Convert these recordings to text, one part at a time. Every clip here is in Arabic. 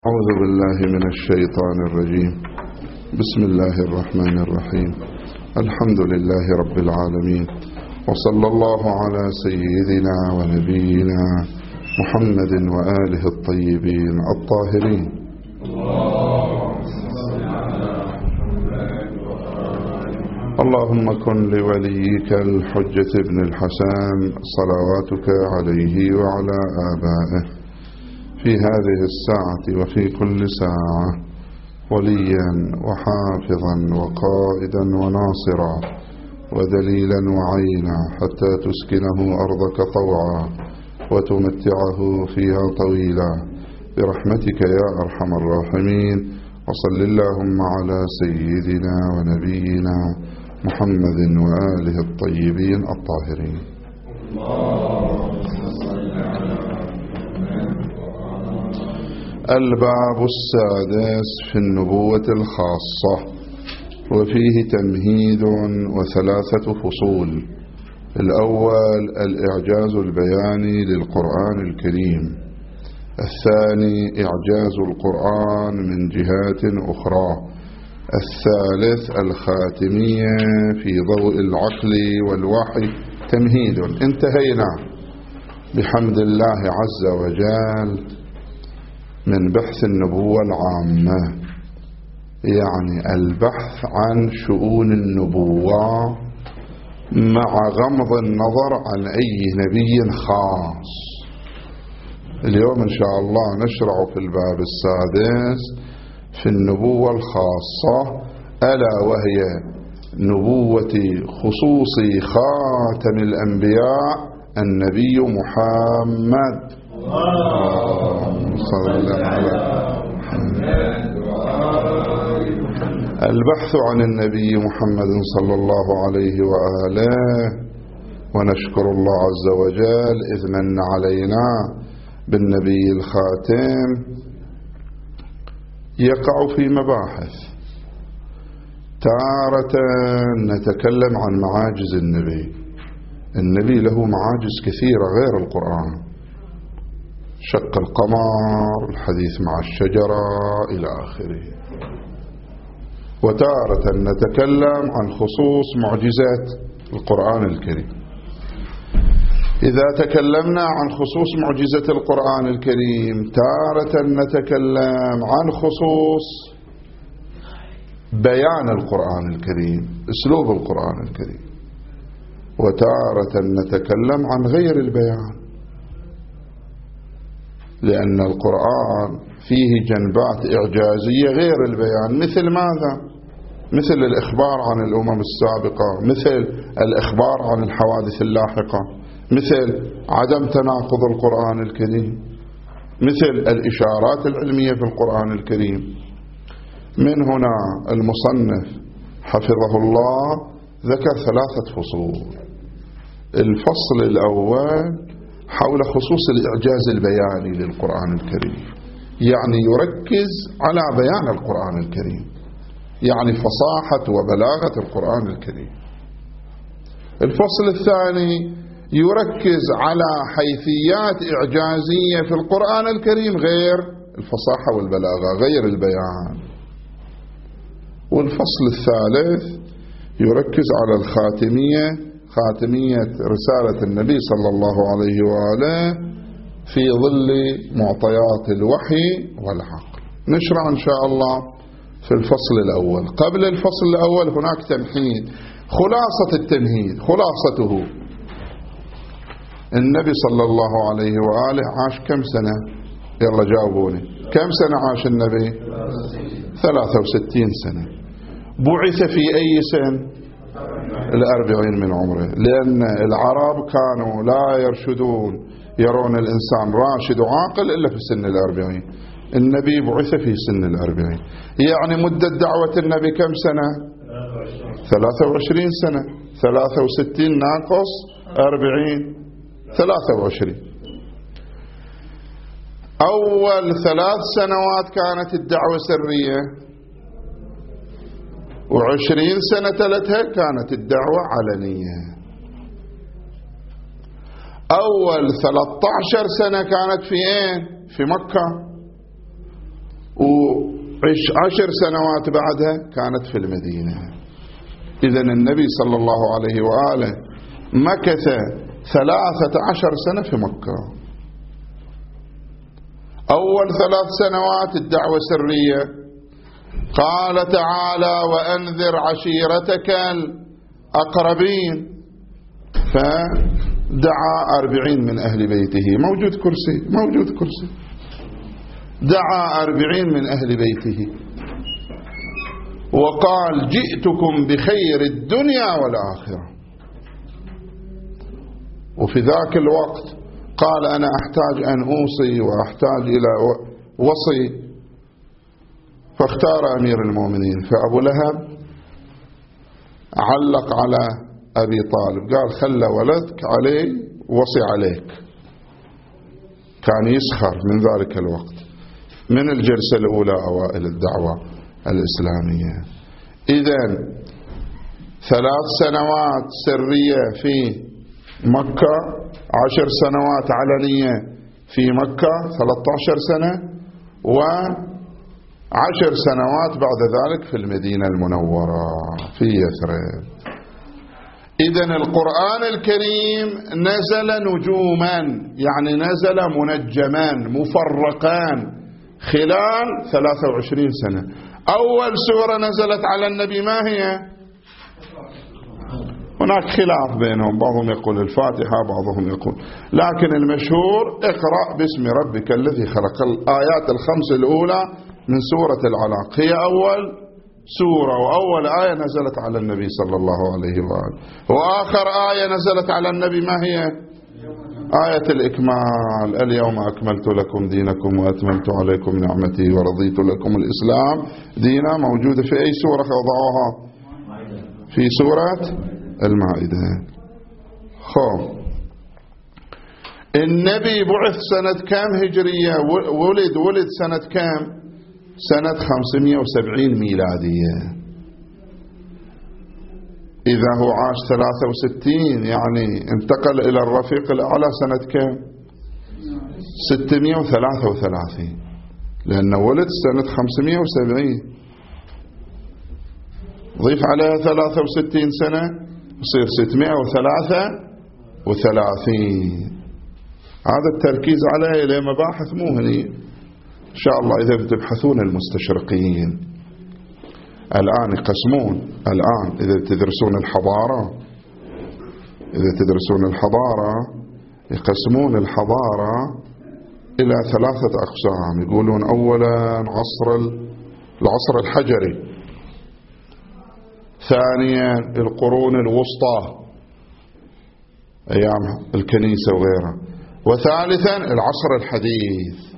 أعوذ بالله من الشيطان الرجيم. بسم الله الرحمن الرحيم. الحمد لله رب العالمين، وصلى الله على سيدنا ونبينا محمد وآله الطيبين الطاهرين. اللهم كن لوليك الحجة بن الحسن صلواتك عليه وعلى آبائه في هذه الساعة وفي كل ساعة وليا وحافظا وقائدا وناصرا ودليلا وعينا حتى تسكنه أرضك طوعا وتمتعه فيها طويلا برحمتك يا أرحم الراحمين. وصل اللهم على سيدنا ونبينا محمد وآله الطيبين الطاهرين. الباب السادس في النبوة الخاصة، وفيه تمهيد وثلاثة فصول. الأول الإعجاز البياني للقرآن الكريم، الثاني إعجاز القرآن من جهات أخرى، الثالث الخاتمية في ضوء العقل والوحي. تمهيد. انتهينا بحمد الله عز وجل من بحث النبوة العامة، يعني البحث عن شؤون النبوة مع غمض النظر عن أي نبي خاص. اليوم إن شاء الله نشرع في الباب السادس في النبوة الخاصة، ألا وهي نبوة خصوص خاتم الأنبياء النبي محمد. صلى على محمد. البحث عن النبي محمد صلى الله عليه وآله، ونشكر الله عز وجل إذ من علينا بالنبي الخاتم. يقع في مباحث، تارة نتكلم عن معاجز النبي. النبي له معاجز كثيرة غير القرآن، شق القمر، الحديث مع الشجرة إلى آخره. وتارة نتكلم عن خصوص معجزات القرآن الكريم. إذا تكلمنا عن خصوص معجزة القرآن الكريم، تارة نتكلم عن خصوص بيان القرآن الكريم، أسلوب القرآن الكريم. وتارة نتكلم عن غير البيان، لأن القرآن فيه جنبات إعجازية غير البيان. مثل ماذا؟ مثل الإخبار عن الأمم السابقة، مثل الإخبار عن الحوادث اللاحقة، مثل عدم تناقض القرآن الكريم، مثل الإشارات العلمية في القرآن الكريم. من هنا المصنف حفظه الله ذكر ثلاثة فصول. الفصل الأول حول خصوص الإعجاز البياني للقرآن الكريم، يعني يركز على بيان القرآن الكريم، يعني فصاحة وبلاغة القرآن الكريم. الفصل الثاني يركز على حيثيات إعجازية في القرآن الكريم غير الفصاحة والبلاغة، غير البيان. والفصل الثالث يركز على الخاتمية، خاتمية رسالة النبي صلى الله عليه وآله في ظل معطيات الوحي والعقل. نشرع إن شاء الله في الفصل الأول. قبل الفصل الأول هناك تمهيد. خلاصة التمهيد، خلاصته: النبي صلى الله عليه وآله عاش كم سنة؟ يلا جاوبوني، كم سنة عاش النبي؟ 63 سنة. بعث في أي سن؟ 40 من عمره، لأن العرب كانوا لا يرشدون، يرون الإنسان راشد وعاقل إلا في سن 40. النبي بعث في سن 40، يعني مدة دعوة النبي كم سنة؟ 23 سنة. 63 ناقص 40، 23. أول 3 سنوات كانت الدعوة سرية، و20 سنة تلتها كانت الدعوة علنية. أول 13 سنة كانت في أين؟ في مكة. 10 سنوات بعدها كانت في المدينة. إذن النبي صلى الله عليه وآله مكث 13 سنة في مكة. أول 3 سنوات الدعوة سرية، قال تعالى وأنذر عشيرتك الأقربين، فدعا 40 من أهل بيته، موجود كرسي، دعا 40 من أهل بيته وقال جئتكم بخير الدنيا والآخرة. وفي ذاك الوقت قال أنا أحتاج أن أوصي وأحتاج إلى وصي، فاختار أمير المؤمنين. فأبو لهب علق على أبي طالب، قال خلى ولدك علي وصي عليك. كان يسخر من ذلك الوقت من الجلسة الأولى أوائل الدعوة الإسلامية. إذن 3 سنوات سرية في مكة، 10 سنوات علنية في مكة 13 سنة، و10 سنوات بعد ذلك في المدينة المنورة في يثرب. إذن القرآن الكريم نزل نجوما، يعني نزل منجمان مفرقان خلال 23 سنة. أول سورة نزلت على النبي ما هي؟ هناك خلاف بينهم، بعضهم يقول الفاتحة، بعضهم يقول، لكن المشهور اقرأ باسم ربك الذي خلق. الآيات ال5 الأولى من سورة العلاق هي أول سورة، وأول آية نزلت على النبي صلى الله عليه وآله، وآخر آية نزلت على النبي ما هي؟ آية الإكمال، اليوم أكملت لكم دينكم وأتممت عليكم نعمتي ورضيت لكم الإسلام دينا. موجودة في أي سورة وضعوها؟ في سورة المائدة. النبي بعث سنة كام هجرية؟ ولد سنة كام؟ سنة 570 ميلادية. إذا هو عاش 63 يعني انتقل إلى الرفيق الأعلى سنة كام؟ 633، لأنه ولد سنة 570، ضيف عليها 63 سنة يصير 633. هذا التركيز عليه لمباحث مو هني إن شاء الله. إذا بتبحثون المستشرقين الآن يقسمون، الآن إذا تدرسون الحضارة يقسمون الحضارة إلى 3 أقسام. يقولون أولا العصر الحجري، ثانيا القرون الوسطى أيام الكنيسة وغيرها، وثالثا العصر الحديث.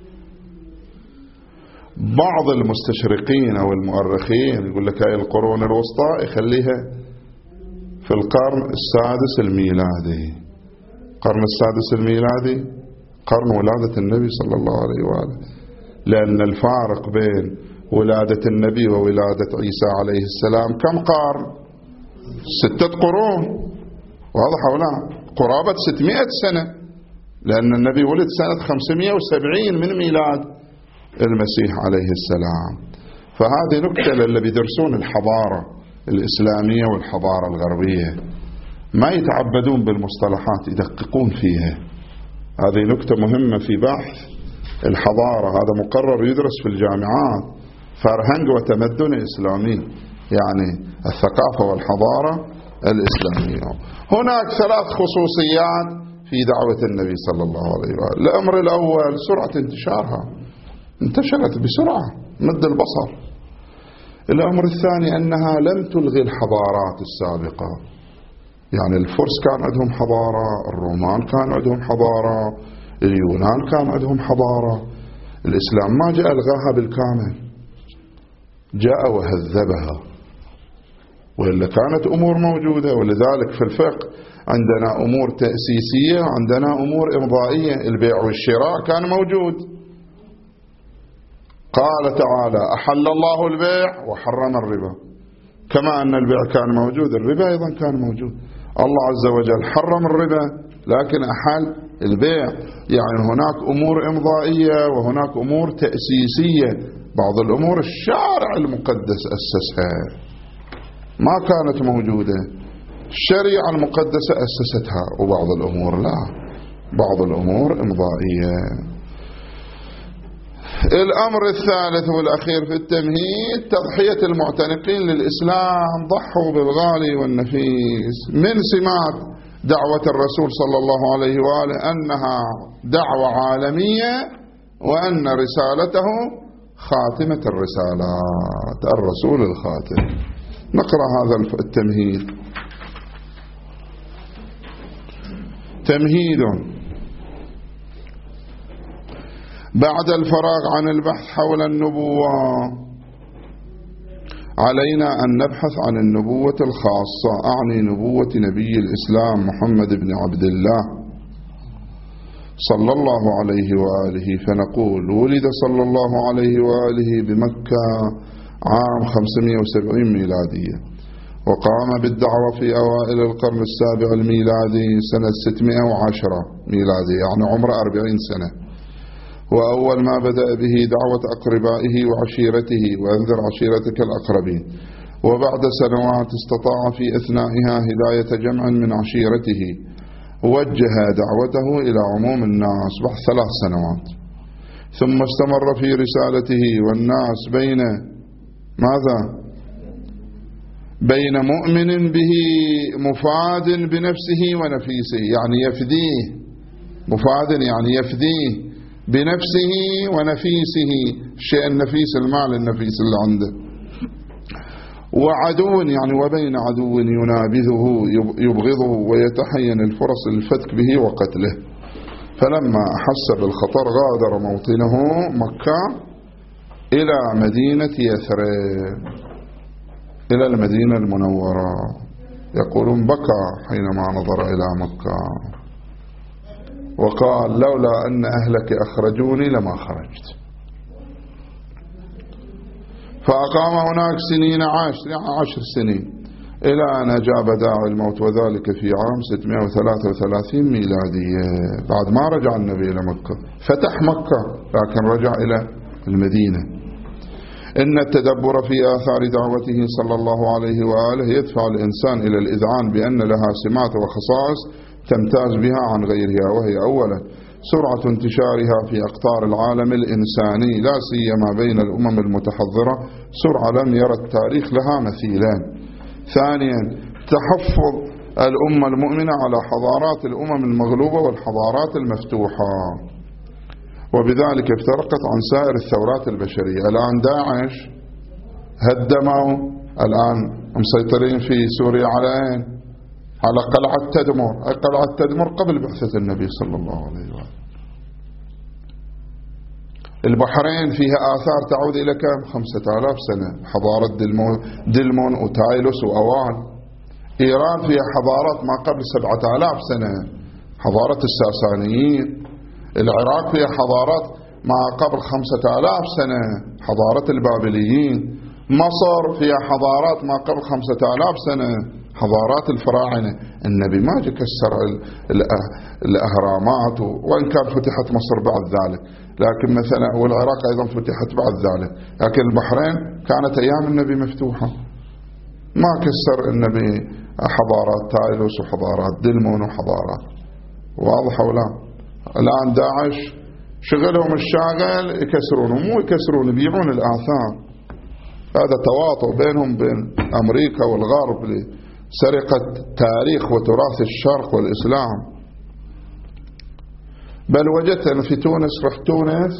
بعض المستشرقين أو المؤرخين يقول لك هاي القرون الوسطى يخليها في القرن السادس الميلادي. القرن السادس الميلادي قرن ولادة النبي صلى الله عليه وآله، لأن الفارق بين ولادة النبي وولادة عيسى عليه السلام كم قرن؟ 6 قرون، واضح ولا؟ قرابة 600 سنة، لأن النبي ولد سنة 570 من ميلاد المسيح عليه السلام. فهذه نكتة للي بيدرسون الحضارة الإسلامية والحضارة الغربية، ما يتعبدون بالمصطلحات، يدققون فيها. هذه نكتة مهمة في بحث الحضارة، هذا مقرر يدرس في الجامعات، فرهنج وتمدن إسلامي، يعني الثقافة والحضارة الإسلامية. هناك 3 خصوصيات في دعوة النبي صلى الله عليه وآله. الأمر الأول سرعة انتشارها، انتشرت بسرعة مد البصر. الأمر الثاني أنها لم تلغي الحضارات السابقة، يعني الفرس كان عندهم حضارة، الرومان كان عندهم حضارة، اليونان كان عندهم حضارة. الإسلام ما جاء ألغاها بالكامل، جاء وهذبها، وإلا كانت أمور موجودة. ولذلك في الفقه عندنا أمور تأسيسية وعندنا أمور إمضائية. البيع والشراء كان موجود، قال تعالى أحل الله البيع وحرم الربا، كما أن البيع كان موجود الربا أيضا كان موجود. الله عز وجل حرم الربا لكن أحل البيع. يعني هناك أمور إمضائية وهناك أمور تأسيسية. بعض الأمور الشارع المقدس أسسها ما كانت موجودة، الشريعة المقدسة أسستها، وبعض الأمور لا، بعض الأمور إمضائية. الأمر الثالث والأخير في التمهيد تضحية المعتنقين للإسلام، ضحوا بالغالي والنفيس. من سمات دعوة الرسول صلى الله عليه وآله أنها دعوة عالمية، وأن رسالته خاتمة الرسالات، الرسول الخاتم. نقرأ هذا التمهيد. تمهيد: بعد الفراغ عن البحث حول النبوة علينا أن نبحث عن النبوة الخاصة، أعني نبوة نبي الإسلام محمد بن عبد الله صلى الله عليه وآله. فنقول: ولد صلى الله عليه وآله بمكة عام 570 ميلادية، وقام بالدعوة في أوائل القرن السابع الميلادي سنة 610 ميلادي، يعني عمره 40 سنة. وأول ما بدأ به دعوة أقربائه وعشيرته، وأنذر عشيرتك الأقربين. وبعد سنوات استطاع في أثنائها هداية جمع من عشيرته، وجه دعوته إلى عموم الناس بعد 3 سنوات. ثم استمر في رسالته والناس بين ماذا؟ بين مؤمن به مفاد بنفسه ونفيسه، يعني يفديه، مفاد يعني يفديه بنفسه ونفيسه، الشيء النفيس، المال النفيس اللي عنده. وعدو يعني وبين عدو ينابذه يبغضه ويتحين الفرص للفتك به وقتله. فلما أحس بالخطر غادر موطنه مكة إلى مدينة يثرب، إلى المدينة المنورة. يقولون بكى حينما نظر إلى مكة وقال: لولا أن أهلك أخرجوني لما خرجت. فأقام هناك سنين 10 سنين إلى أن أجاب داعي الموت، وذلك في عام 633 ميلادية. بعد ما رجع النبي إلى مكة، فتح مكة لكن رجع إلى المدينة. إن التدبر في آثار دعوته صلى الله عليه وآله يدفع الإنسان إلى الإذعان بأن لها سمات وخصائص تمتاز بها عن غيرها، وهي أولا سرعة انتشارها في أقطار العالم الإنساني، لا سيما بين الأمم المتحضرة، سرعة لم يرى التاريخ لها مثيلان. ثانيا تحفظ الأمة المؤمنة على حضارات الأمم المغلوبة والحضارات المفتوحة، وبذلك افترقت عن سائر الثورات البشرية. الآن داعش هدموا، الآن مسيطرين في سوريا على قلعة تدمر. قلعة تدمر قبل بعثة النبي صلى الله عليه وآله. البحرين فيها آثار تعود إلى كم؟ 5000 سنة، حضارة دلمون وتايلوس وأوان. إيران فيها حضارات ما قبل 7000 سنة، حضارة الساسانيين. العراق فيها حضارات ما قبل 5000 سنة، حضارة البابليين. مصر فيها حضارات ما قبل 5000 سنة، حضارات الفراعنة. النبي ما جاء كسر الأهرامات، وإن كان فتحت مصر بعد ذلك، لكن مثلا والعراق أيضا فتحت بعد ذلك، لكن البحرين كانت أيام النبي مفتوحة، ما كسر النبي حضارات تايلوس وحضارات دلمون وحضارات. واضح ولا؟ الآن داعش شغلهم الشاغل يكسرون، مو يكسرون، يبيعون الآثار. هذا تواطؤ بينهم بين أمريكا والغرب لسرقة تاريخ وتراث الشرق والإسلام. بل وجدت أن في تونس، رحت تونس،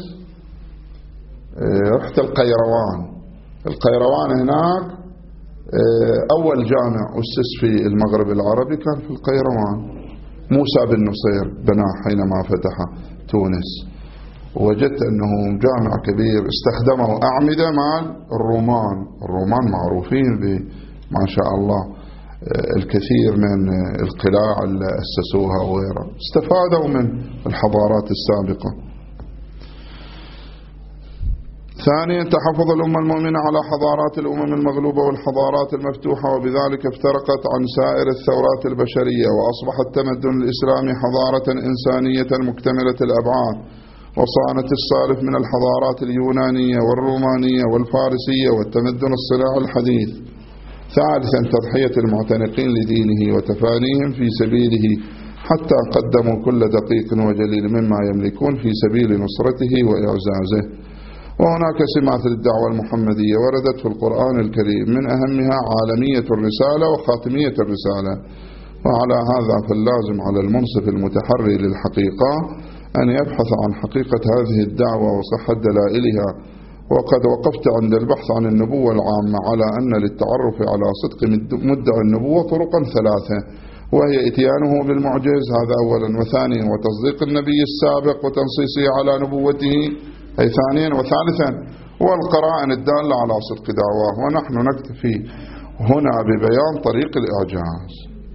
رحت القيروان هناك أول جامع أسس في المغرب العربي كان في القيروان، موسى بن نصير بناه حينما فتح تونس. وجدت أنه جامع كبير، استخدموا أعمدة مال الرومان معروفين ما شاء الله الكثير من القلاع اللي أسسوها وغيرها، استفادوا من الحضارات السابقة. ثانيا تحفظ الأمة المؤمنة على حضارات الأمم المغلوبة والحضارات المفتوحة، وبذلك افترقت عن سائر الثورات البشرية، وأصبح التمدن الإسلامي حضارة إنسانية مكتملة الأبعاد، وصانت السالف من الحضارات اليونانية والرومانية والفارسية والتمدن الصناعي الحديث. ثالثا تضحية المعتنقين لدينه وتفانيهم في سبيله حتى قدموا كل دقيق وجليل مما يملكون في سبيل نصرته وإعزازه. وهناك سمات للدعوة المحمدية وردت في القرآن الكريم، من أهمها عالمية الرسالة وخاتمية الرسالة. وعلى هذا فاللازم على المنصف المتحري للحقيقة أن يبحث عن حقيقة هذه الدعوة وصحة دلائلها. وقد وقفت عند البحث عن النبوة العامة على أن للتعرف على صدق مدعي النبوة طرقا ثلاثة، وهي إتيانه بالمعجز، هذا أولا، وثانيا وتصديق النبي السابق وتنصيصه على نبوته، أي ثانيا، وثالثا والقرائن الدالة على صدق دعواه. ونحن نكتفي هنا ببيان طريق الإعجاز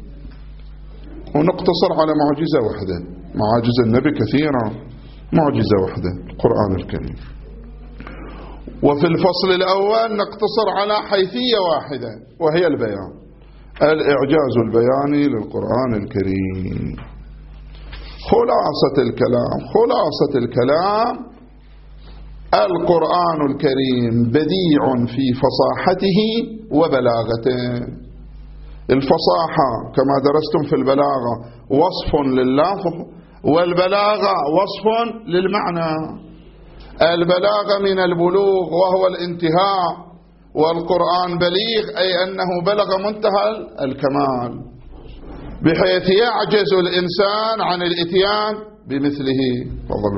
ونقتصر على معجزة واحدة. معاجز النبي كثيرة، معجزة واحدة القرآن الكريم. وفي الفصل الأول نقتصر على حيثية واحدة وهي البيان، الإعجاز البياني للقرآن الكريم. خلاصة الكلام القرآن الكريم بديع في فصاحته وبلاغته. الفصاحة كما درستم في البلاغة وصف لللفظ، والبلاغة وصف للمعنى. البلاغة من البلوغ وهو الانتهاء، والقرآن بليغ أي أنه بلغ منتهى الكمال، بحيث يعجز الإنسان عن الإتيان بمثله. تفضلوا.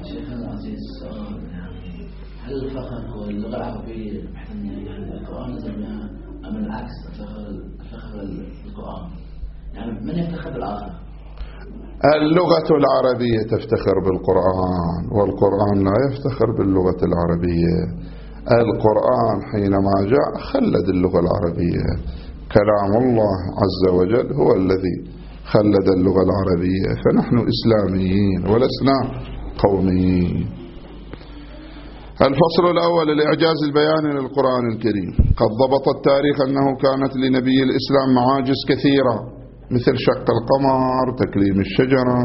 هل الفخر هو اللغة العربية يعني القرآن نزلنا أم العكس فخر القرآن؟ يعني من يفتخر بالآخر؟ اللغة العربية تفتخر بالقرآن، والقرآن لا يفتخر باللغة العربية. القرآن حينما جاء خلد اللغة العربية، كلام الله عز وجل هو الذي خلد اللغة العربية، فنحن إسلاميين ولسنا قوميين. الفصل الأول الإعجاز البياني للقرآن الكريم. قد ضبط التاريخ أنه كانت لنبي الإسلام معاجز كثيرة، مثل شق القمر، تكليم الشجرة،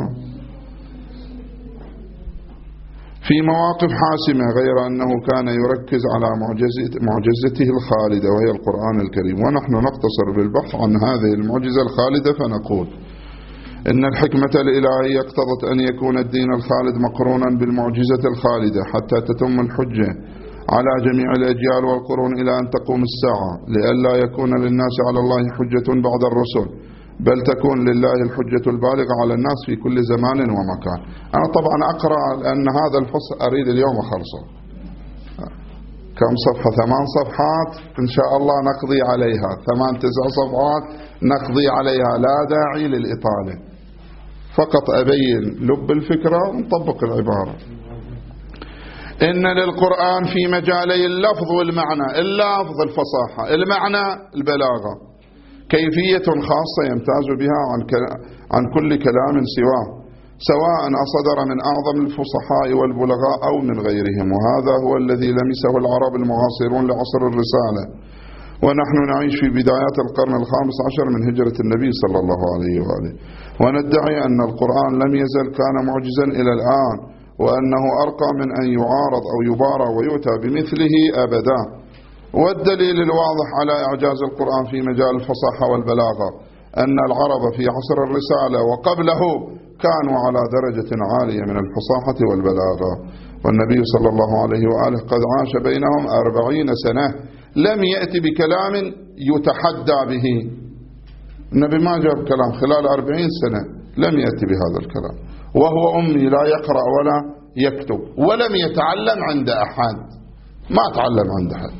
في مواقف حاسمة، غير أنه كان يركز على معجزته الخالدة وهي القرآن الكريم. ونحن نقتصر بالبحث عن هذه المعجزة الخالدة، فنقول إن الحكمة الإلهية اقتضت أن يكون الدين الخالد مقرونا بالمعجزة الخالدة حتى تتم الحجة على جميع الأجيال والقرون إلى أن تقوم الساعة، لئلا يكون للناس على الله حجة بعد الرسل، بل تكون لله الحجة البالغة على الناس في كل زمان ومكان. أنا طبعا أقرأ لأن هذا الفصل أريد اليوم أخلصه. كم صفحة؟ 8 صفحات إن شاء الله نقضي عليها، 8-9 صفحات نقضي عليها، لا داعي للإطالة، فقط أبين لب الفكرة ونطبق العبارة. إن للقرآن في مجالي اللفظ والمعنى، اللفظ الفصاحة، المعنى البلاغة، كيفية خاصة يمتاز بها عن كل كلام سواه، سواء أصدر من أعظم الفصحاء والبلغاء أو من غيرهم. وهذا هو الذي لمسه العرب المعاصرون لعصر الرسالة، ونحن نعيش في بدايات القرن ال15 من هجرة النبي صلى الله عليه وآله، وندعي أن القرآن لم يزل كان معجزا إلى الآن، وأنه أرقى من أن يعارض أو يبارى ويؤتى بمثله أبدا. والدليل الواضح على إعجاز القرآن في مجال الفصاحة والبلاغة أن العرب في عصر الرسالة وقبله كانوا على درجة عالية من الفصاحة والبلاغة، والنبي صلى الله عليه وآله قد عاش بينهم 40 سنة، لم يأتي بكلام يتحدى به. النبي ما جاب كلام خلال 40 سنة، لم يأتي بهذا الكلام، وهو أمي لا يقرأ ولا يكتب، ولم يتعلم عند أحد، ما تعلم عند أحد.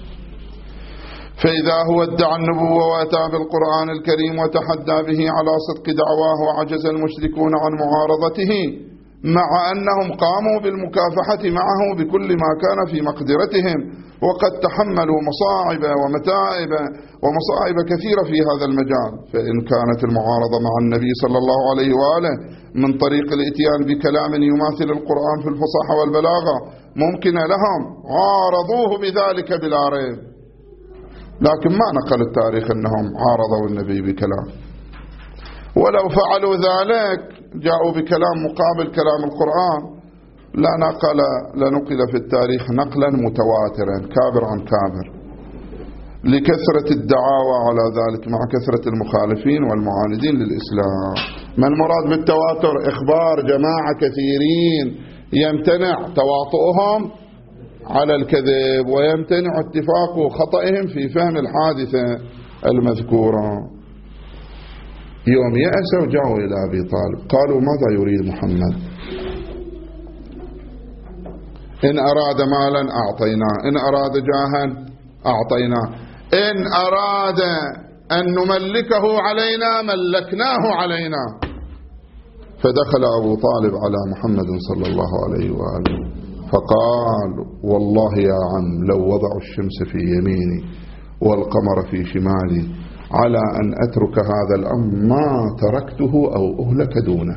فإذا هو ادعى النبوة وأتى بالقرآن الكريم وتحدى به على صدق دعواه، وعجز المشركون عن معارضته، مع أنهم قاموا بالمكافحة معه بكل ما كان في مقدرتهم، وقد تحملوا مصائب كثيرة في هذا المجال. فإن كانت المعارضة مع النبي صلى الله عليه وآله من طريق الاتيان بكلام يماثل القرآن في الفصاحة والبلاغة، ممكنة لهم عارضوه بذلك بلا ريب، لكن ما نقل التاريخ أنهم عارضوا النبي بكلام. ولو فعلوا ذلك جاءوا بكلام مقابل كلام القرآن لنقل في التاريخ نقلا متواترا كابر عن كابر، لكثرة الدعاوى على ذلك مع كثرة المخالفين والمعاندين للإسلام. ما المراد بالتواتر؟ إخبار جماعة كثيرين يمتنع تواطؤهم على الكذب ويمتنع اتفاق خطئهم في فهم الحادثة المذكورة. يوم يأسوا جاءوا إلى أبي طالب قالوا ماذا يريد محمد؟ إن أراد مالا أعطيناه، إن أراد جاها أعطيناه، إن أراد أن نملكه علينا ملكناه علينا. فدخل أبو طالب على محمد صلى الله عليه وآله فقال والله يا عم لو وضعوا الشمس في يميني والقمر في شمالي على أن أترك هذا الأمر ما تركته أو أهلك دونه.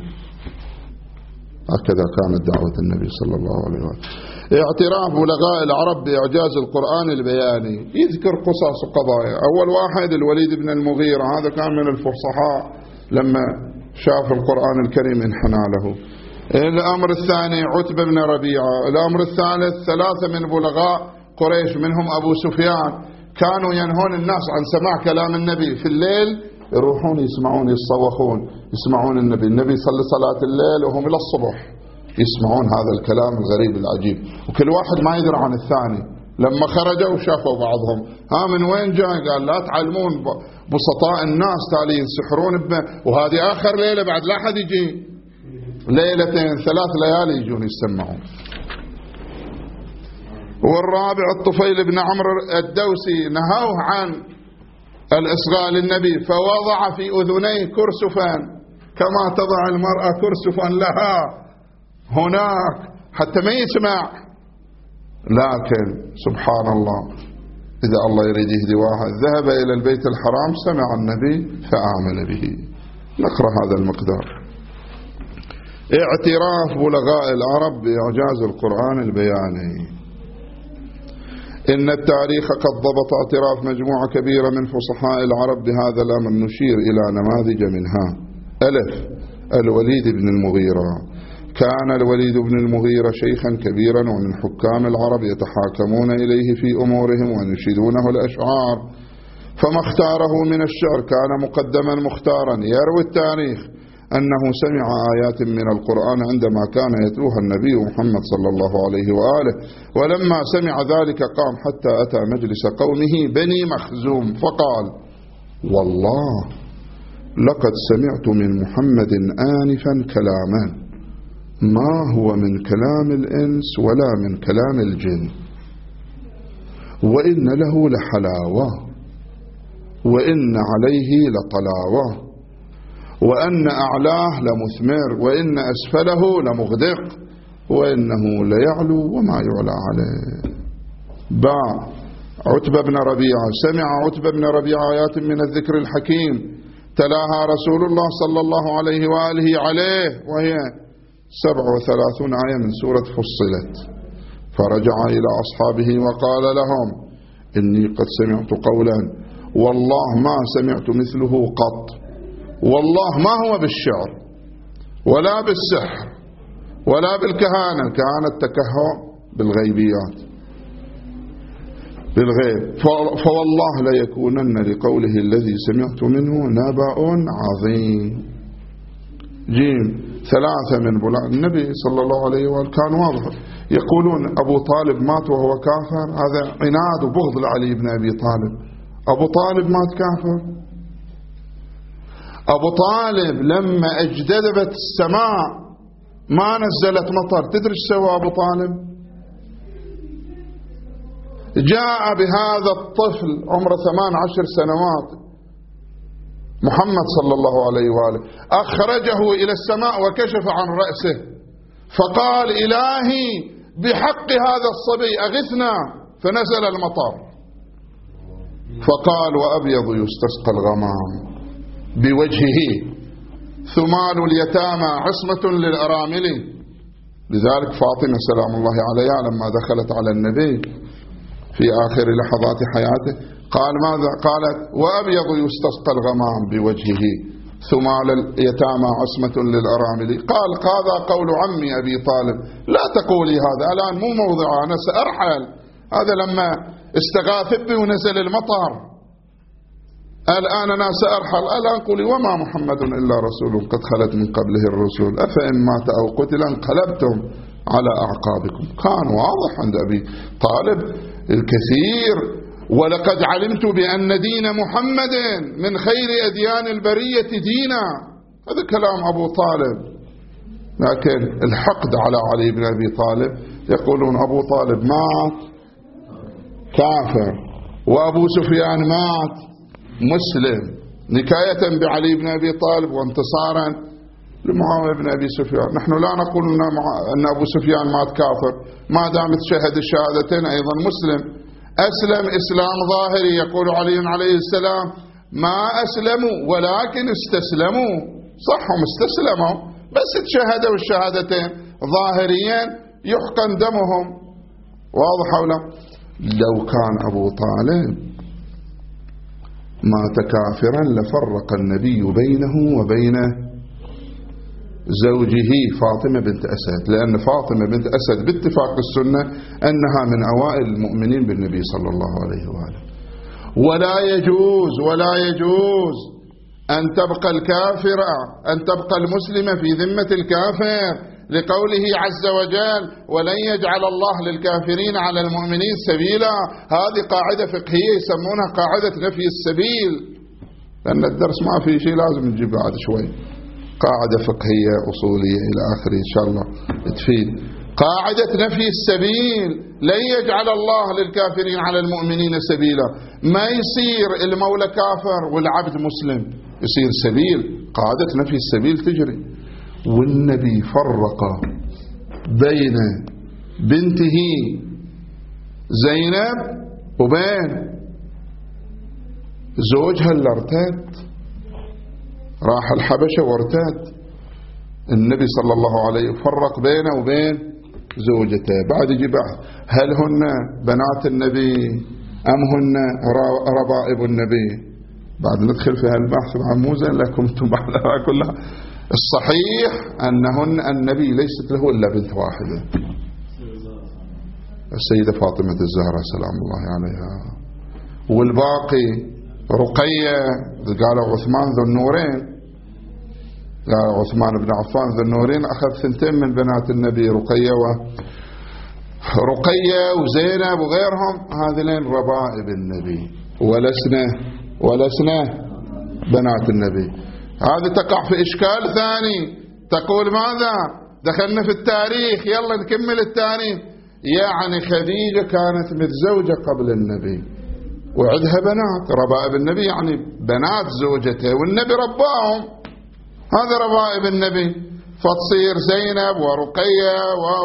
هكذا كانت دعوة النبي صلى الله عليه وآله. اعتراف بلغاء العرب بإعجاز القرآن البياني، يذكر قصص قضايا. أول واحد الوليد بن المغيرة، هذا كان من الفصحاء لما شاف القرآن الكريم انحنى له. الأمر الثاني عتبة بن ربيعة. الأمر الثالث 3 من بلغاء قريش منهم أبو سفيان كانوا ينهون الناس عن سماع كلام النبي في الليل، يروحون يسمعون يصوخون يسمعون النبي صلى صلاة الليل وهم إلى الصبح يسمعون هذا الكلام الغريب العجيب، وكل واحد ما يدري عن الثاني. لما خرجوا شافوا بعضهم، من وين جاي؟ قال لا تعلمون بسطاء الناس تالي ينسحرون وهذه آخر ليلة بعد لا أحد يجي، ليلتين 3 ليالي يجون يسمعون. والرابع الطفيل بن عمرو الدوسي نهوه عن الإصغاء للنبي فوضع في أذنيه كرسفا كما تضع المرأة كرسفا لها هناك حتى ما يسمع. لكن سبحان الله إذا الله يريد يهدي واحد ذهب إلى البيت الحرام سمع النبي فآمن به. نقرأ هذا المقدار. اعتراف بلغاء العرب بإعجاز القرآن البياني. إن التاريخ قد ضبط اعتراف مجموعة كبيرة من فصحاء العرب بهذا الأمر. نشير إلى نماذج منها. ألف الوليد بن المغيرة. كان الوليد بن المغيرة شيخا كبيرا ومن حكام العرب يتحاكمون إليه في أمورهم وينشدونه الأشعار، فما اختاره من الشعر كان مقدما مختارا. يروي التاريخ أنه سمع آيات من القرآن عندما كان يتلوها النبي محمد صلى الله عليه وآله، ولما سمع ذلك قام حتى أتى مجلس قومه بني مخزوم فقال والله لقد سمعت من محمد آنفا كلاما ما هو من كلام الإنس ولا من كلام الجن، وإن له لحلاوة وإن عليه لطلاوة وأن أعلاه لمثمر وإن أسفله لمغدق وإنه ليعلو وما يعلى عليه. باع عتبة بن ربيعة. سمع عتبة بن ربيعة آيات من الذكر الحكيم تلاها رسول الله صلى الله عليه وآله عليه، وهي 37 آية من سورة فصلت. فرجع إلى أصحابه وقال لهم إني قد سمعت قولا والله ما سمعت مثله قط، والله ما هو بالشعر ولا بالسحر ولا بالكهانة. الكهانة التكهن بالغيبيات بالغيب. فوالله ليكونن لقوله الذي سمعت منه نبأ عظيم. جيم 3 من بلاد النبي صلى الله عليه وآله كان واضح. يقولون أبو طالب مات وهو كافر، هذا عناد وبغض لعلي بن أبي طالب. أبو طالب مات كافر. أبو طالب لما اجتذبت السماء ما نزلت مطر، تدري ايش سوى أبو طالب؟ جاء بهذا الطفل عمره 18 سنوات محمد صلى الله عليه وآله، أخرجه إلى السماء وكشف عن رأسه فقال إلهي بحق هذا الصبي أغثنا، فنزل المطر. فقال وأبيض يستسقى الغمام بوجهه ثمان اليتامى عصمة للأرامل. لذلك فاطمة سلام الله عليها لما دخلت على النبي في آخر لحظات حياته قال ماذا؟ قالت: وأبيض يستسقى الغمام بوجهه ثمال اليتامى عصمة للأرامل. قال: هذا قول عمي أبي طالب، لا تقولي هذا الآن، مو موضوع، أنا سأرحل. هذا لما استغاث بي ونزل المطر، الآن أنا سأرحل. الآن قولي: وما محمد إلا رسول قد خلت من قبله الرسل أفإن مات أو قتل انقلبتم على أعقابكم. كان واضح عند أبي طالب الكثير. ولقد علمت بأن دين محمد من خير أديان البرية دينا. هذا كلام أبو طالب. لكن الحقد على علي بن أبي طالب، يقولون أبو طالب مات كافر وأبو سفيان مات مسلم، نكاية بعلي بن أبي طالب وانتصارا لمعاوية بن أبي سفيان. نحن لا نقول أن أبو سفيان مات كافر، ما دامت شهد الشهادتين أيضا مسلم. أسلم إسلام ظاهري، يقول علي عليه السلام: ما أسلموا ولكن استسلموا. صحهم استسلموا بس تشهدوا الشهادتين ظاهريا يحقن دمهم. واضح ولا؟ لو كان أبو طالب مات كافرا لفرق النبي بينه وبين زوجه فاطمة بنت أسد، لأن فاطمة بنت أسد باتفاق السنة أنها من أوائل المؤمنين بالنبي صلى الله عليه وآله. ولا يجوز أن تبقى الكافرة، أن تبقى المسلمة في ذمة الكافر، لقوله عز وجل: ولن يجعل الله للكافرين على المؤمنين سبيلا. هذه قاعدة فقهية يسمونها قاعدة نفي السبيل، لأن الدرس ما في شيء لازم نجيب بعد شوي. قاعدة فقهية أصولية إلى آخره إن شاء الله تفيد. قاعدة نفي السبيل، لن يجعل الله للكافرين على المؤمنين سبيلا. ما يصير المولى كافر والعبد مسلم، يصير سبيل. قاعدة نفي السبيل تجري. والنبي فرق بين بنته زينب وبين زوجها اللي ارتد، راح الحبشة وارتد. النبي صلى الله عليه وسلم فرق بينه وبين زوجته. بعد يجي بحث: هل هن بنات النبي أم هن ربائب النبي؟ بعد ندخل في هالبحث، بعد مو زين لكم انتم بعدها كلها. الصحيح أنهن النبي ليست له إلا بنت واحدة، السيدة فاطمة الزهراء سلام الله عليها، والباقي رقية. قالوا عثمان ذو النورين، قال عثمان بن عفان ذو النورين أخذ 2 من بنات النبي، رقية وزينب وغيرهم. هذين ربائب النبي ولسنا بنات النبي. هذه تقع في إشكال ثاني، تقول ماذا؟ دخلنا في التاريخ، يلا نكمل التاريخ. يعني خديجة كانت متزوجة قبل النبي وعندها بنات، ربائب النبي يعني بنات زوجته، والنبي رباهم، هذا ربائب النبي. فتصير زينب ورقية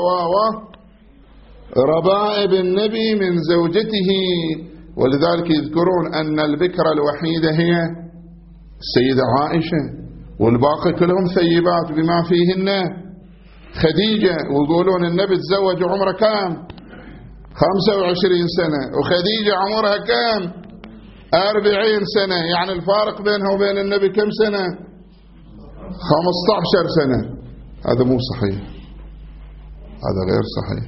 ربائب النبي من زوجته. ولذلك يذكرون أن البكرة الوحيدة هي السيدة عائشة، والباقي كلهم ثيبات بما فيهن خديجة. ويقولون النبي تزوج عمره كام؟ 25 سنة، وخديجة عمرها كام؟ 40 سنة. يعني الفارق بينها وبين النبي كم سنة؟ 15 سنة. هذا مو صحيح، هذا غير صحيح.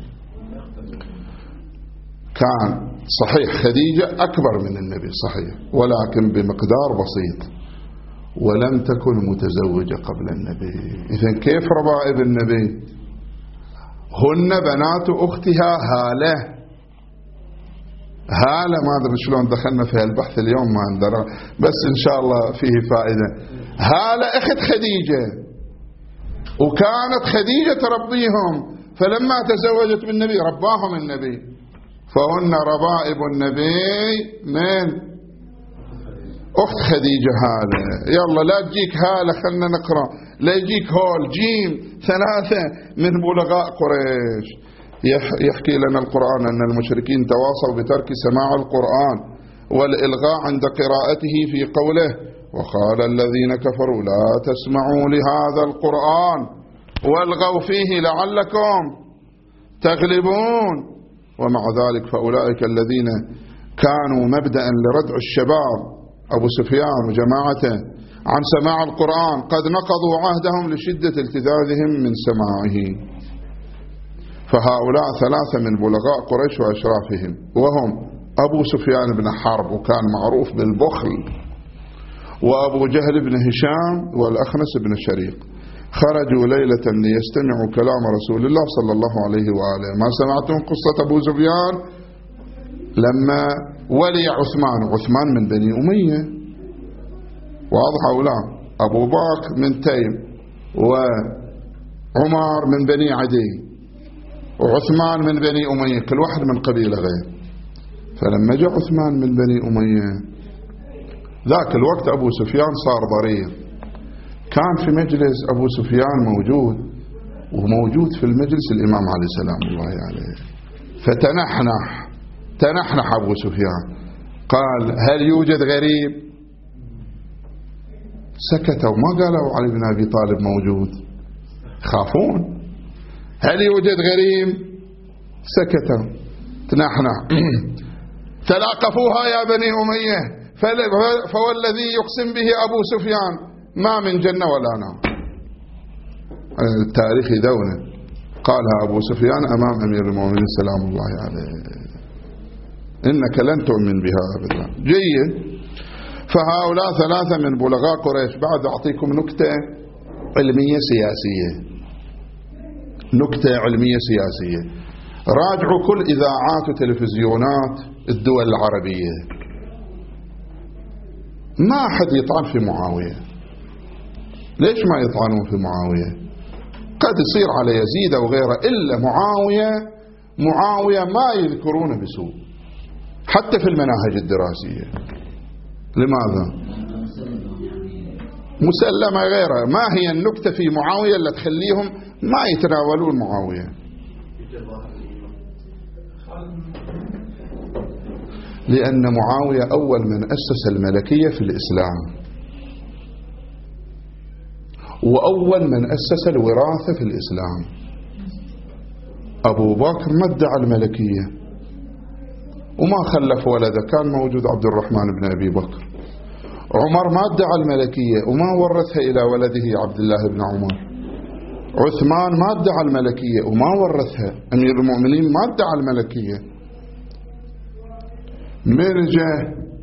كان صحيح خديجة أكبر من النبي صحيح، ولكن بمقدار بسيط، ولم تكن متزوجة قبل النبي. إذن كيف ربائب النبي؟ هن بنات أختها هالة. ما أدري شلون دخلنا في البحث اليوم، ما عندنا، بس إن شاء الله فيه فائدة. هالة أخت خديجة، وكانت خديجة تربيهم، فلما تزوجت بالنبي رباهم النبي، فهن ربائب النبي من أخت خديجة هالة. يلا لا تجيك هالة، خلنا نقرأ، لا يجيك هول جيم 3 من بلغاء قريش. يحكي لنا القرآن أن المشركين تواصوا بترك سماع القرآن والإلغاء عند قراءته في قوله: وقال الذين كفروا لا تسمعوا لهذا القرآن والغوا فيه لعلكم تغلبون. ومع ذلك فأولئك الذين كانوا مبدأ لردع الشباب أبو سفيان وجماعته عن سماع القرآن قد نقضوا عهدهم لشدة التذاذهم من سماعه. فهؤلاء ثلاثة من بلغاء قريش وأشرافهم، وهم أبو سفيان بن حرب وكان معروف بالبخل، وأبو جهل بن هشام والأخنس بن شريق، خرجوا ليلة ليستمعوا كلام رسول الله صلى الله عليه وآله. ما سمعتم قصة أبو سفيان لما ولي عثمان من بني أمية، واضح أولا، أبو بكر من تيم، وعمر من بني عدي، وعثمان من بني أمية، كل واحد من قبيلة غير. فلما جاء عثمان من بني أمية ذاك الوقت أبو سفيان صار ضرير، كان في مجلس أبو سفيان موجود، وموجود في المجلس الإمام علي سلام الله عليه، فتنحنح أبو سفيان قال هل يوجد غريب؟ سكتوا ما قالوا علي بن أبي طالب موجود، خافون. هل يوجد غريب؟ سكتوا تنحنح. تلاقفوها يا بني أمية، فوالذي يقسم به أبو سفيان ما من جنة ولا نار. التاريخ دونه قالها أبو سفيان أمام أمير المؤمنين سلام الله عليه، إنك لن تؤمن بها أبدا. جيد. فهؤلاء ثلاثة من بلغاء قريش. بعد أعطيكم نكتة علمية سياسية. راجعوا كل إذاعات وتلفزيونات الدول العربية، ما حد يطعن في معاوية. ليش ما يطعنون في معاوية؟ قد يصير على يزيد أو غيره، إلا معاوية ما يذكرونه بسوء حتى في المناهج الدراسية. لماذا؟ مسلمة غيره. ما هي النكتة في معاوية اللي تخليهم ما يتناولون معاوية؟ لأن معاوية أول من أسس الملكية في الإسلام، وأول من أسس الوراثة في الإسلام. أبو بكر ما ادعى الملكية وما خلف ولده، كان موجود عبد الرحمن بن أبي بكر. عمر ما ادعى الملكية وما ورثها إلى ولده عبد الله بن عمر. عثمان ما ادعى الملكية وما ورثها. أمير المؤمنين ما ادعى الملكية. مرجع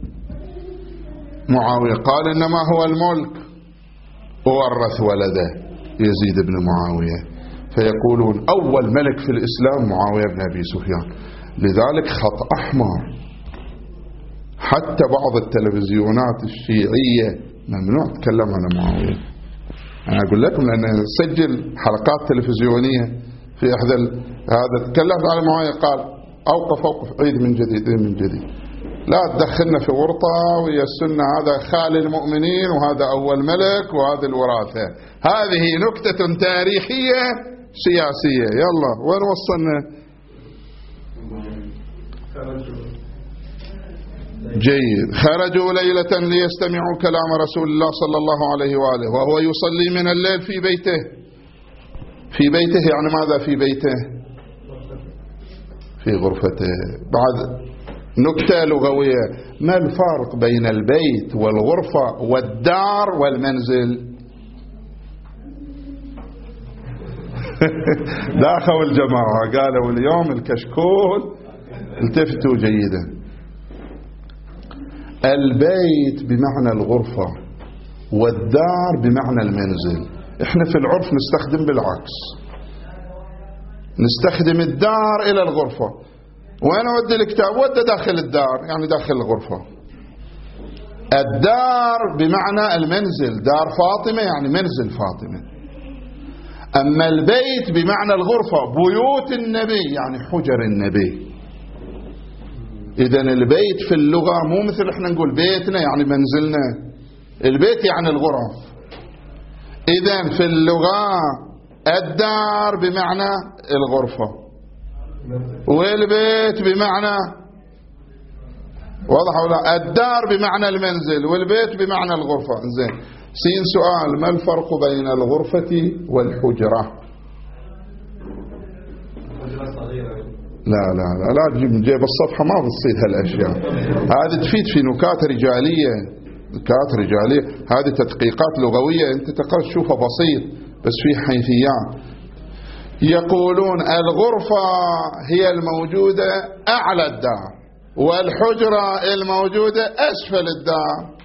معاوية قال إنما هو الملك، وورث ولده يزيد بن معاوية، فيقولون أول ملك في الإسلام معاوية بن أبي سفيان. لذلك خط أحمر. حتى بعض التلفزيونات الشيعية ممنوع تتكلم عن معاوية. أنا أقول لكم لأن سجل حلقات تلفزيونية في إحدى هذا تكلمت على معاوية، قال أوقف عيد من جديد، لا تدخلنا في ورطة ويا السنة، هذا خالي المؤمنين وهذا أول ملك وهذا الوراثة. هذه نكتة تاريخية سياسية. يلا وين وصلنا؟ جيد. خرجوا ليلة ليستمعوا كلام رسول الله صلى الله عليه وآله وهو يصلي من الليل في بيته. يعني ماذا في بيته؟ في غرفته. بعد نكتة لغوية، ما الفرق بين البيت والغرفة والدار والمنزل؟ داخلوا الجماعة قالوا اليوم الكشكول، التفتوا جيدا. البيت بمعنى الغرفة والدار بمعنى المنزل. احنا في العرف نستخدم بالعكس، نستخدم الدار إلى الغرفة. وين ودي الكتاب؟ ودي داخل الدار، يعني داخل الغرفة. الدار بمعنى المنزل، دار فاطمة يعني منزل فاطمة. أما البيت بمعنى الغرفة، بيوت النبي يعني حجر النبي. إذن البيت في اللغة مو مثل احنا نقول بيتنا يعني منزلنا، البيت يعني الغرف. إذن في اللغة الدار بمعنى الغرفة، والبيت بمعنى، واضح ولا؟ الدار بمعنى المنزل والبيت بمعنى الغرفة. زين. سين سؤال: ما الفرق بين الغرفة والحجرة؟ لا تجيب من جيب الصفحة، ما بتصير هالأشياء هذه. تفيد في نكات رجالية، نكات رجالية، هذه تدقيقات لغوية أنت تقرأ تشوفها بسيط، بس في حيثيات. يقولون الغرفة هي الموجودة أعلى الدار، والحجرة الموجودة أسفل الدار.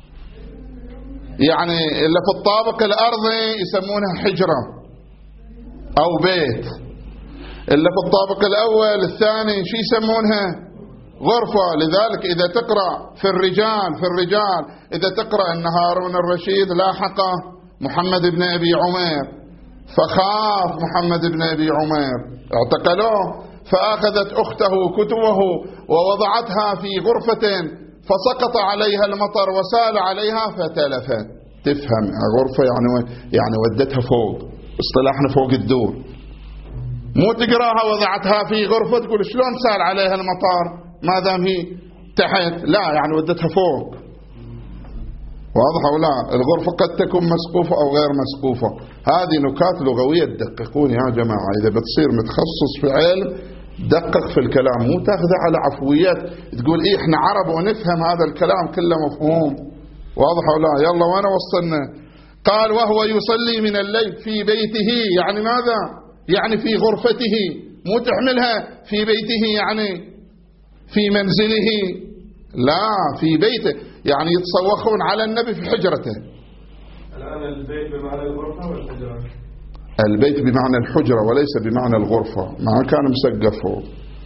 يعني اللي في الطابق الأرضي يسمونها حجرة أو بيت، اللي في الطابق الأول الثاني شو يسمونها؟ غرفة. لذلك إذا تقرأ في الرجال إذا تقرأ أن هارون الرشيد لاحق محمد بن أبي عمير، فخاف محمد بن أبي عمير، اعتقلوه، فأخذت أخته كتبه ووضعتها في غرفة، فسقط عليها المطر وسال عليها فتلفت. تفهم غرفة يعني ودتها فوق، اصطلاحنا فوق الدور، مو تقراها وضعتها في غرفة تقول شلون سال عليها المطر ما دام هي تحت، لا يعني ودتها فوق. واضح أو لا؟ الغرفة قد تكون مسقوفة أو غير مسقوفة. هذه نكات لغوية تدققون يا جماعة. إذا بتصير متخصص في علم دقق في الكلام، مو تاخذه على عفويات تقول إيه إحنا عرب ونفهم هذا الكلام كله مفهوم. واضح أو لا؟ يلا وين وصلنا؟ قال وهو يصلي من الليل في بيته، يعني ماذا؟ يعني في غرفته، مو تحملها في بيته يعني في منزله، لا في بيته، يعني يتصوخون على النبي في حجرته. الآن البيت بمعنى الغرفة والحجرة؟ البيت بمعنى الحجرة وليس بمعنى الغرفة، ما كان مسقف فوق.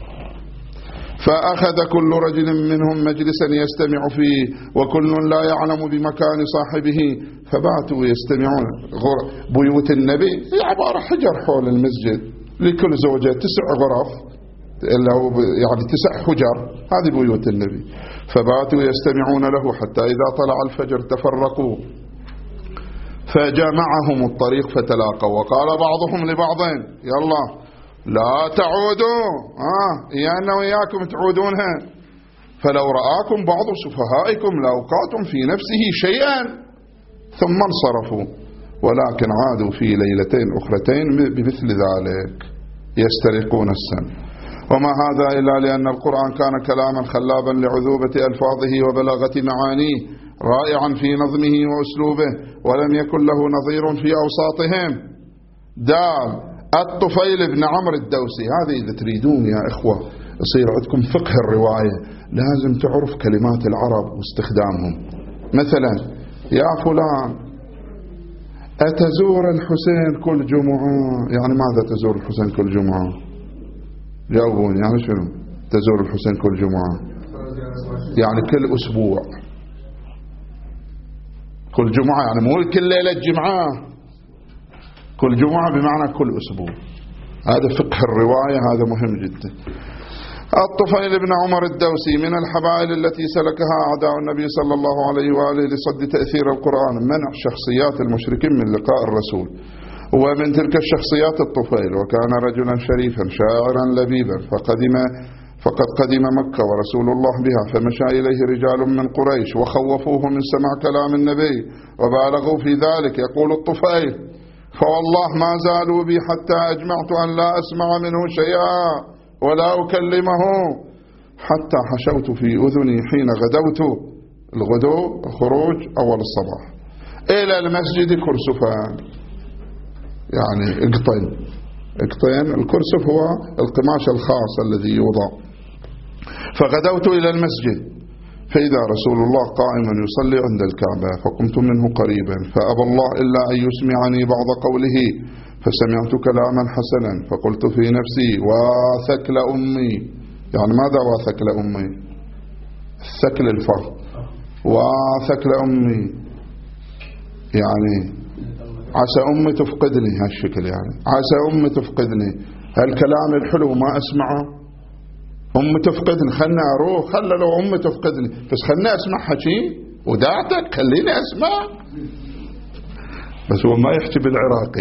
فأخذ كل رجل منهم مجلسا يستمع فيه وكل لا يعلم بمكان صاحبه، فباتوا يستمعون. بيوت النبي هي عبارة حجر حول المسجد، لكل زوجة 9 غرف، يعني 9 حجر، هذه بيوت النبي. فباتوا يستمعون له حتى إذا طلع الفجر تفرقوا، فجمعهم الطريق فتلاقوا، وقال بعضهم لبعض يلا لا تعودوا، إيانا وإياكم تعودونها، فلو رآكم بعض سفهائكم لأوقعتم في نفسه شيئا. ثم انصرفوا، ولكن عادوا في ليلتين أخرتين بمثل ذلك يسترقون السن. وما هذا إلا لأن القرآن كان كلاما خلابا لعذوبة ألفاظه وبلاغة معانيه، رائعا في نظمه وأسلوبه، ولم يكن له نظير في أوساطهم. دال الطفيل بن عمرو الدوسي. هذه إذا تريدون يا إخوة يصير عندكم فقه الرواية لازم تعرف كلمات العرب واستخدامهم. مثلا يا فلان أتزور الحسين كل جمعة، يعني ماذا تزور الحسين كل جمعة؟ جاوبوني، يعني شنو تزور الحسين كل جمعة؟ يعني كل أسبوع، كل جمعة يعني مو كل ليلة جمعة، كل جمعة بمعنى كل أسبوع. هذا فقه الرواية، هذا مهم جدا. الطفيل بن عمر الدوسي من الحبائل التي سلكها أعداء النبي صلى الله عليه وآله لصد تأثير القرآن، منع شخصيات المشركين من لقاء الرسول، ومن تلك الشخصيات الطفيل. وكان رجلا شريفا شاعرا لبيبا، فقد قدم مكة ورسول الله بها، فمشى إليه رجال من قريش وخوفوه من سماع كلام النبي وبالغوا في ذلك. يقول الطفيل فوالله ما زالوا بي حتى أجمعت أن لا أسمع منه شيئا ولا أكلمه، حتى حشوت في أذني حين غدوت، الغدو خروج أول الصباح، إلى المسجد كرسفان، يعني اقطن. الكرسف هو القماش الخاص الذي يوضع. فغدوت إلى المسجد فإذا رسول الله قائما يصلي عند الكعبة، فقمت منه قريبا فأبى الله إلا أن يسمعني بعض قوله، فسمعت كلاما حسنا فقلت في نفسي واثكل أمي. يعني ماذا واثكل أمي؟ الثكل الفرد، واثكل أمي يعني عسى أمي تفقدني، هالشكل يعني عسى أمي تفقدني، هالكلام الحلو ما أسمعه، أمي تفقدني، خلنا أروح، خلنا لو أمي تفقدني بس خلنا أسمع حكي وداعتك، خليني أسمع. بس هو ما يحكي بالعراقي.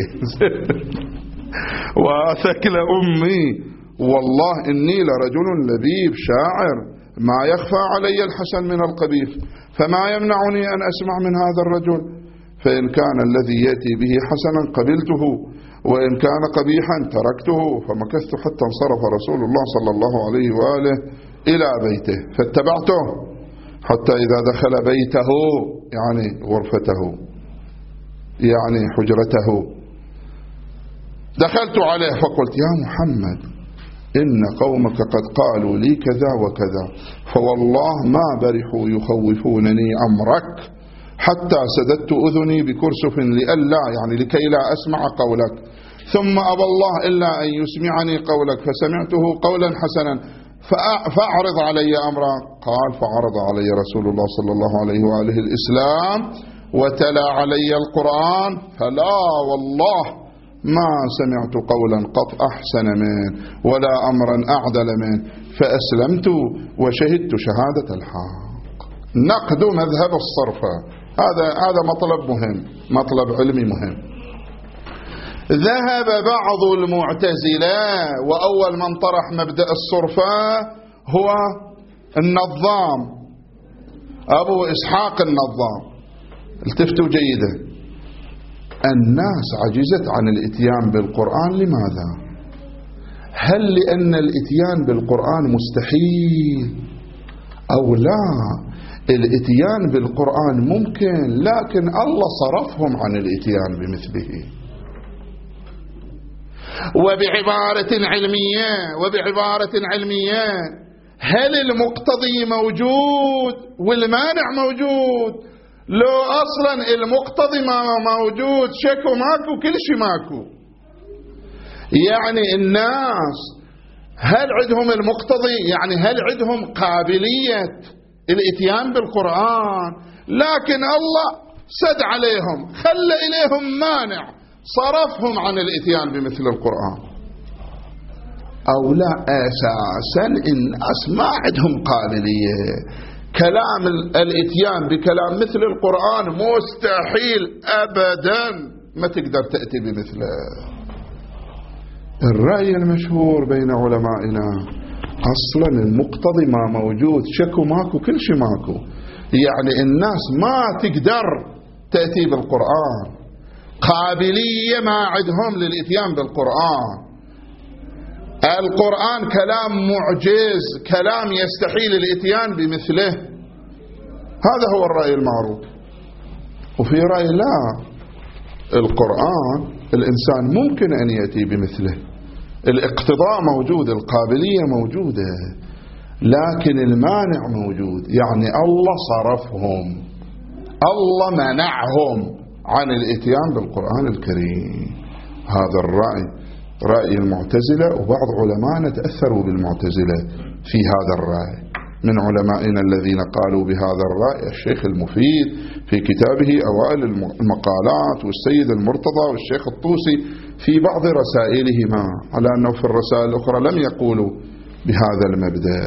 واثكل أمي والله إني لرجل لبيب شاعر ما يخفى علي الحسن من القبيح، فما يمنعني أن أسمع من هذا الرجل، فإن كان الذي يأتي به حسنا قبلته وإن كان قبيحا تركته، فمكثت حتى انصرف رسول الله صلى الله عليه وآله إلى بيته فاتبعته حتى إذا دخل بيته يعني غرفته يعني حجرته دخلت عليه فقلت: يا محمد، إن قومك قد قالوا لي كذا وكذا، فوالله ما برحوا يخوفونني أمرك حتى سددت أذني بكرسف لئلا يعني لكي لا أسمع قولك، ثم أبى الله إلا أن يسمعني قولك، فسمعته قولا حسنا فأعرض علي أمرا. قال: فعرض علي رسول الله صلى الله عليه وآله الإسلام وتلا علي القرآن، فلا والله ما سمعت قولا قط أحسن منه ولا أمرا أعدل منه، فأسلمت وشهدت شهادة الحق. نقد مذهب الصرفة، هذا مطلب مهم، مطلب علمي مهم. ذهب بعض المعتزلة، وأول من طرح مبدأ الصرفة هو النظام أبو إسحاق النظام. التفتوا جيدا، الناس عجزت عن الاتيان بالقرآن، لماذا؟ هل لأن الاتيان بالقرآن مستحيل أو لا؟ الاتيان بالقرآن ممكن، لكن الله صرفهم عن الاتيان بمثله. وبعبارة علمية هل المقتضي موجود والمانع موجود؟ لو أصلا المقتضي ما موجود شكو ماكو، كل شيء ماكو. يعني الناس هل عندهم المقتضي، يعني هل عندهم قابلية الاتيان بالقرآن، لكن الله سد عليهم، خلى إليهم مانع، صرفهم عن الاتيان بمثل القرآن. أو لا، أساسا الناس ما عندهم قابلية، كلام الاتيان بكلام مثل القرآن مستحيل أبدا، ما تقدر تأتي بمثله. الرأي المشهور بين علمائنا أصلا المقتضي ما موجود، شكو ماكو، كل شيء ماكو، يعني الناس ما تقدر تأتي بالقرآن، قابلية ما عندهم للاتيان بالقرآن. القرآن كلام معجز، كلام يستحيل الاتيان بمثله. هذا هو الرأي المعروف. وفي رأي لا، القرآن الإنسان ممكن أن يأتي بمثله، الاقتضاء موجود، القابلية موجودة، لكن المانع موجود، يعني الله صرفهم، الله منعهم عن الاتيان بالقرآن الكريم. هذا الرأي رأي المعتزلة، وبعض علماءنا تأثروا بالمعتزلة في هذا الرأي. من علمائنا الذين قالوا بهذا الرأي الشيخ المفيد في كتابه أوائل المقالات، والسيد المرتضى، والشيخ الطوسي في بعض رسائلهما، على أنه في الرسائل الأخرى لم يقولوا بهذا المبدأ.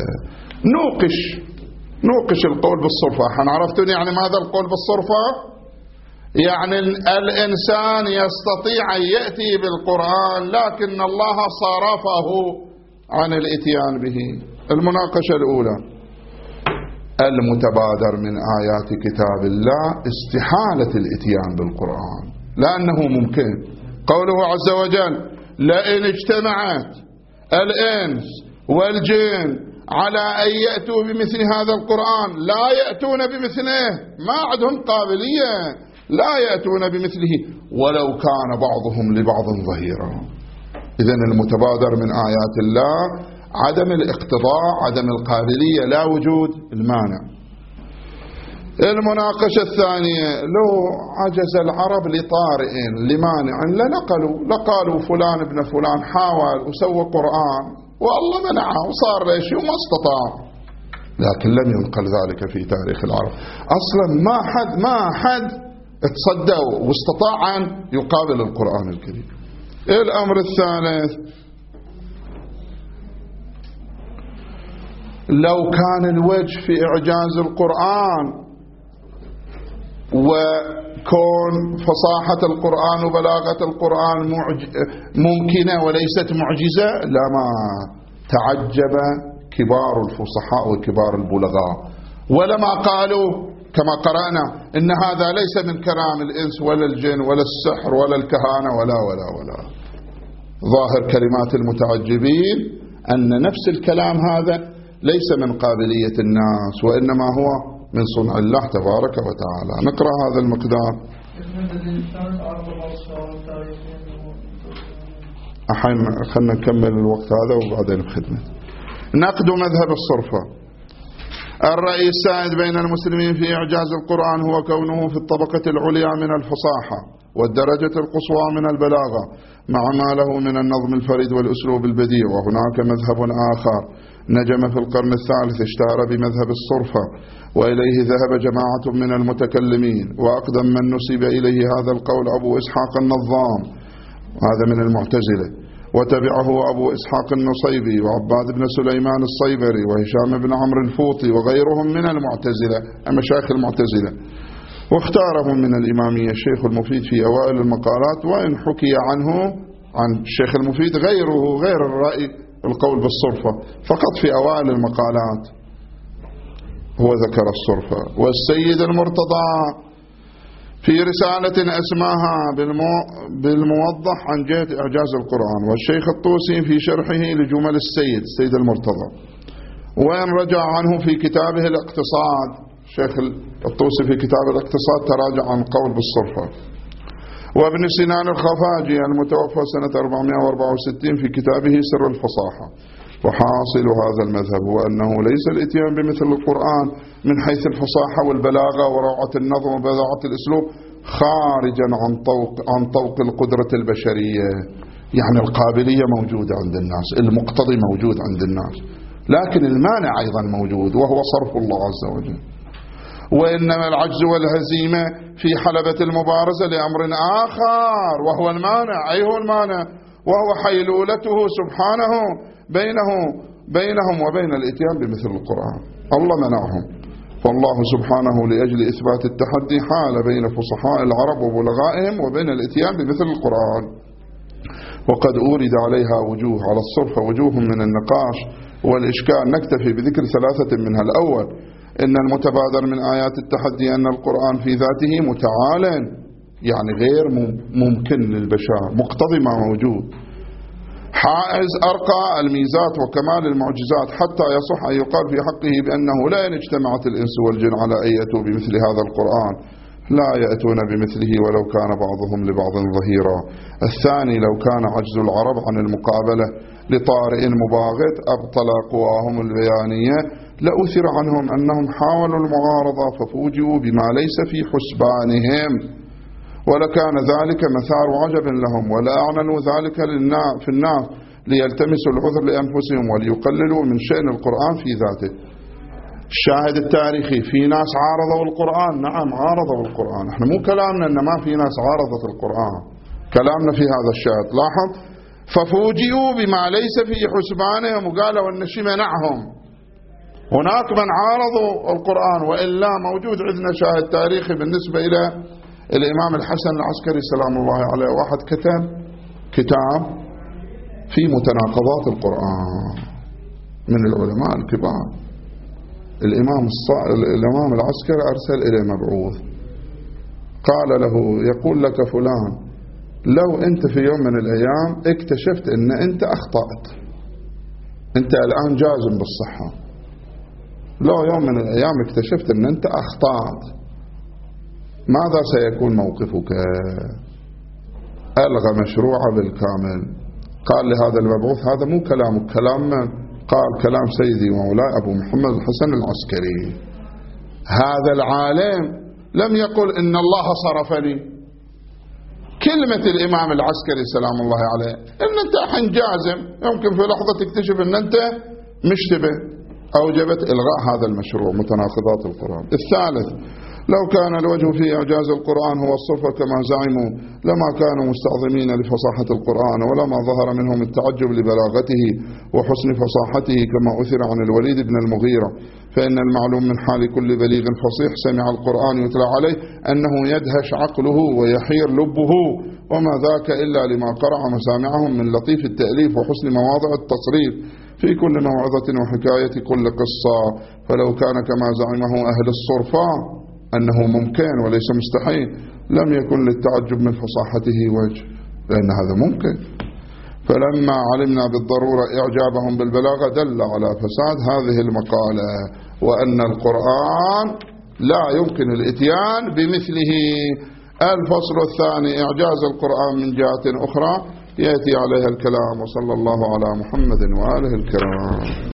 نوقش القول بالصرفة. عرفتم يعني ماذا القول بالصرفة؟ يعني الإنسان يستطيع أن يأتي بالقرآن، لكن الله صرفه عن الاتيان به. المناقشة الأولى: المتبادر من آيات كتاب الله استحالة الاتيان بالقرآن، لأنه ممكن. قوله عز وجل: لئن اجتمعت الإنس والجن على أن يأتوا بمثل هذا القرآن لا يأتون بمثله، ما عندهم قابلية، لا يأتون بمثله ولو كان بعضهم لبعض ظهيرا. إذن المتبادر من آيات الله عدم الاقتضاء، عدم القابلية، لا وجود المانع. المناقشة الثانية: لو عجز العرب لطارئ لمانع لقالوا فلان ابن فلان حاول وسوى قرآن والله منعه وصار له شيء وما استطاع، لكن لم ينقل ذلك في تاريخ العرب. أصلا ما حد تصدى واستطاع أن يقابل القرآن الكريم. الأمر الثالث: لو كان الوجه في إعجاز القرآن وكون فصاحة القرآن وبلاغة القرآن ممكنة وليست معجزة، لما تعجب كبار الفصحاء وكبار البلغاء، ولما قالوا كما قرأنا إن هذا ليس من كلام الإنس ولا الجن ولا السحر ولا الكهانة ولا ولا ولا. ظاهر كلمات المتعجبين أن نفس الكلام هذا ليس من قابلية الناس، وإنما هو من صنع الله تبارك وتعالى. نقرأ هذا المقدار. خلنا نكمل الوقت هذا وبعدين بخدمة. نقد مذهب الصرفة. الرأي السائد بين المسلمين في إعجاز القرآن هو كونه في الطبقة العليا من الفصاحة والدرجة القصوى من البلاغة، مع ما له من النظم الفريد والأسلوب البديع. وهناك مذهب آخر نجم في القرن الثالث اشتهر بمذهب الصرفة، وإليه ذهب جماعة من المتكلمين، وأقدم من نسب إليه هذا القول أبو إسحاق النظام، هذا من المعتزلة، وتبعه أبو إسحاق النصيبي وعباد بن سليمان الصيبري وهشام بن عمرو الفوطي وغيرهم من المعتزلة، مشايخ المعتزلة. واختارهم من الإمامية الشيخ المفيد في أوائل المقالات، وإن حكي عنه عن الشيخ المفيد غير الرأي القول بالصرفة، فقط في أوائل المقالات هو ذكر الصرفة. والسيد المرتضى في رسالة أسماها بالموضح عن جهة إعجاز القرآن، والشيخ الطوسي في شرحه لجمل السيد المرتضى، وإن رجع عنه في كتابه الاقتصاد. الشيخ الطوسي في كتاب الاقتصاد تراجع عن قول بالصرفة. وابن سنان الخفاجي المتوفى سنة 464 في كتابه سر الفصاحة. وحاصل هذا المذهب هو أنه ليس الاتيان بمثل القرآن من حيث الفصاحة والبلاغة وروعة النظم وبذاعة الأسلوب خارجا عن طوق القدرة البشرية. يعني القابلية موجودة عند الناس، المقتضي موجود عند الناس، لكن المانع أيضا موجود وهو صرف الله عز وجل. وإنما العجز والهزيمة في حلبة المبارزة لأمر آخر، وهو المانع. أي هو المانع؟ وهو حيلولته سبحانه بينهم وبين الاتيان بمثل القرآن. الله منعهم، فالله سبحانه لأجل إثبات التحدي حال بين فصحاء العرب وبلغائهم وبين الاتيان بمثل القرآن. وقد أورد عليها وجوه، على الصرفة وجوه من النقاش والإشكال، نكتفي بذكر ثلاثة منها. الأول، إن المتبادر من آيات التحدي أن القرآن في ذاته متعال، يعني غير ممكن للبشر، مقتضي ما موجود، حائز أرقى الميزات وكمال المعجزات، حتى يصح أن يقال في حقه بأنه لا إن اجتمعت الإنس والجن على أن يأتوا بمثل هذا القرآن لا يأتون بمثله ولو كان بعضهم لبعض ظهيرا. الثاني، لو كان عجز العرب عن المقابلة لطارئ مباغت أبطل قواهم البيانية لأثر عنهم أنهم حاولوا المعارضة ففوجئوا بما ليس في حسبانهم، ولكان ذلك مثار عجب لهم، ولا أعلنوا ذلك في الناس ليلتمسوا العذر لأنفسهم وليقللوا من شأن القرآن في ذاته. الشاهد التاريخي، في ناس عارضوا القرآن، نعم عارضوا القرآن، احنا مو كلامنا ان ما في ناس عارضت القرآن، كلامنا في هذا الشاهد. لاحظ، ففوجئوا بما ليس في حسبانهم، وقالوا ان شيء منعهم. هناك من عارضوا القرآن، وإلا موجود عندنا شاهد تاريخي بالنسبة إلى الإمام الحسن العسكري سلام الله عليه. واحد كتب كتاب في متناقضات القرآن من العلماء الكبار. الإمام العسكري أرسل إليه مبعوث، قال له، يقول لك فلان، لو أنت في يوم من الأيام اكتشفت أن أنت أخطأت، أنت الآن جازم بالصحة، لو يوم من الأيام اكتشفت أن أنت أخطأت، ماذا سيكون موقفك؟ ألغى مشروعه بالكامل. قال لهذا المبعوث، هذا مو كلامك، كلام من؟ قال كلام سيدي مولاي أبو محمد الحسن العسكري. هذا العالم لم يقل إن الله صرفني. كلمة الإمام العسكري سلام الله عليه إن أنت حين جازم، يمكن في لحظة تكتشف إن أنت مشتبه، أوجبت إلغاء هذا المشروع متناقضات القرآن. الثالث، لو كان الوجه في إعجاز القرآن هو الصرفة كما زعموا لما كانوا مستعظمين لفصاحة القرآن، ولما ظهر منهم التعجب لبلاغته وحسن فصاحته كما أثر عن الوليد بن المغيرة. فإن المعلوم من حال كل بليغ فصيح سمع القرآن يتلى عليه أنه يدهش عقله ويحير لبه، وما ذاك إلا لما قرع مسامعهم من لطيف التأليف وحسن مواضع التصريف في كل موعظة وحكاية كل قصة. فلو كان كما زعمه أهل الصرفة أنه ممكن وليس مستحيل، لم يكن للتعجب من فصاحته وجه، لأن هذا ممكن. فلما علمنا بالضرورة إعجابهم بالبلاغة دل على فساد هذه المقالة، وأن القرآن لا يمكن الإتيان بمثله. الفصل الثاني إعجاز القرآن من جهة أخرى يأتي عليها الكلام. وصلى الله على محمد وآله الكرام.